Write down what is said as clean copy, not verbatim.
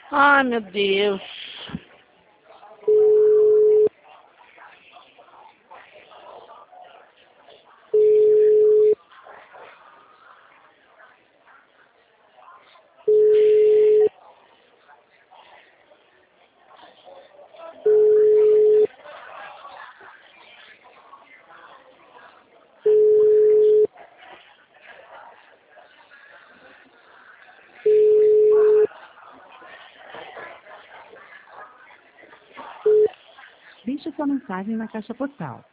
Ai, meu Deus. Deixe sua mensagem na caixa postal